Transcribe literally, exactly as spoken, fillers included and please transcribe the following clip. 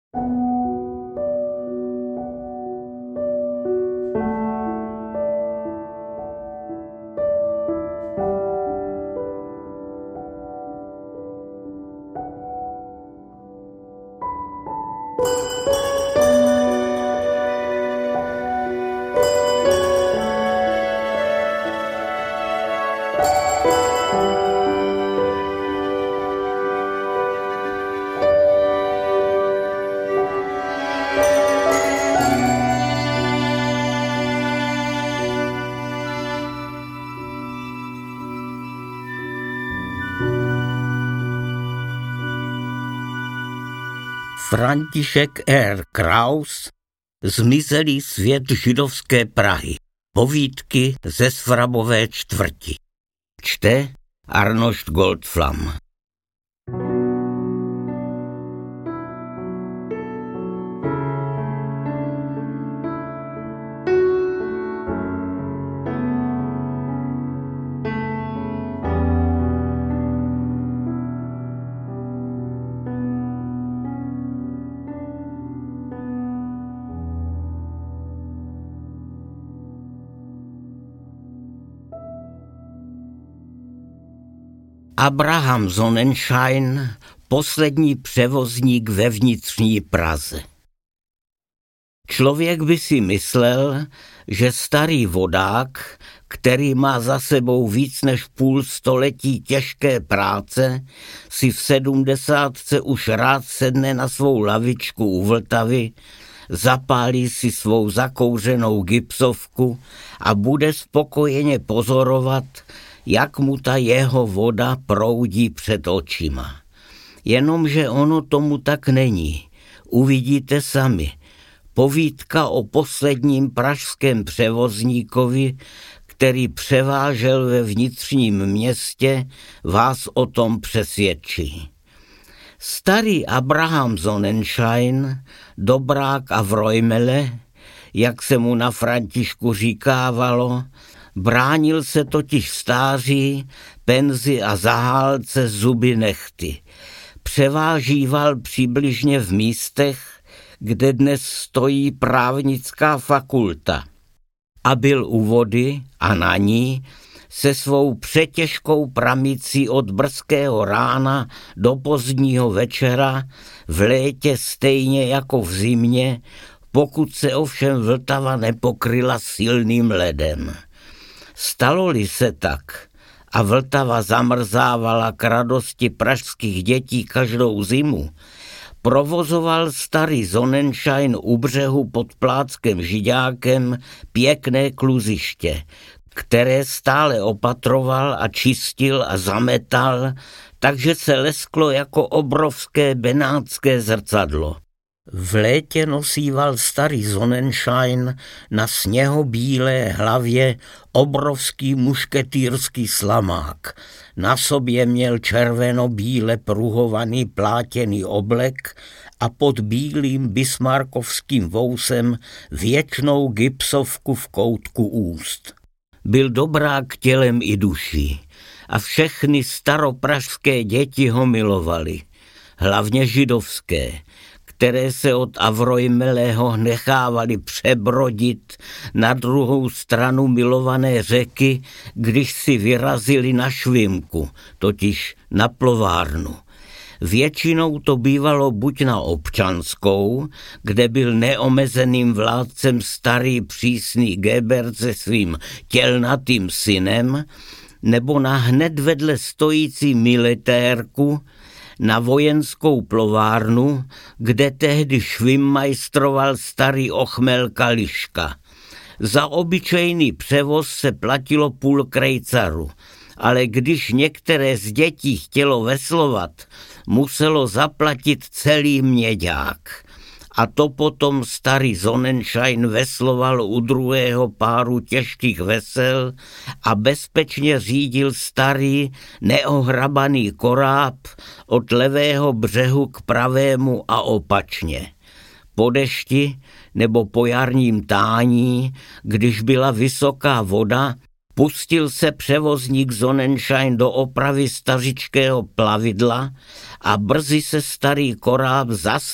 František R. Kraus, Zmizelý svět židovské Prahy. Povídky ze Svrabové čtvrti. Čte Arnošt Goldflam. Abraham Sonnenschein, poslední převozník ve vnitřní Praze. Člověk by si myslel, že starý vodák, který má za sebou víc než půl století těžké práce, si v sedmdesátce už rád sedne na svou lavičku u Vltavy, zapálí si svou zakouřenou gipsovku a bude spokojeně pozorovat, jak mu ta jeho voda proudí před očima. Jenomže ono tomu tak není. Uvidíte sami. Povídka o posledním pražském převozníkovi, který převážel ve vnitřním městě, vás o tom přesvědčí. Starý Abraham Sonnenschein, dobrák a vrojmele, jak se mu na Františku říkávalo, bránil se totiž stáří, penzi a zahálce zuby nehty. Převážíval přibližně v místech, kde dnes stojí právnická fakulta. A byl u vody a na ní se svou přetěžkou pramicí od brzkého rána do pozdního večera, v létě stejně jako v zimě, pokud se ovšem Vltava nepokryla silným ledem. Stalo-li se tak a Vltava zamrzávala k radosti pražských dětí každou zimu, provozoval starý Sonnenschein u břehu pod Pláckem Žiďákem pěkné kluziště, které stále opatroval a čistil a zametal, takže se lesklo jako obrovské benátské zrcadlo. V létě nosíval starý Sonnenschein na sněhobílé hlavě obrovský mušketýrský slamák. Na sobě měl červeno-bíle pruhovaný plátěný oblek a pod bílým bismarckovským vousem věčnou gipsovku v koutku úst. Byl dobrák tělem i duší a všechny staropražské děti ho milovali, hlavně židovské, které se od Avrojmelého nechávali přebrodit na druhou stranu milované řeky, když si vyrazili na švimku, totiž na plovárnu. Většinou to bývalo buď na Občanskou, kde byl neomezeným vládcem starý přísný Gebert se svým tělnatým synem, nebo na hned vedle stojící militérku, na vojenskou plovárnu, kde tehdy švimmajstroval starý Ochmel Kališka. Za obyčejný převoz se platilo půl krejcaru, ale když některé z dětí chtělo veslovat, muselo zaplatit celý měďák. A to potom starý Sonnenschein vesloval u druhého páru těžkých vesel a bezpečně řídil starý neohrabaný koráb od levého břehu k pravému a opačně. Po dešti nebo po jarním tání, když byla vysoká voda, pustil se převozník Sonnenschein do opravy stařičkého plavidla a brzy se starý koráb zas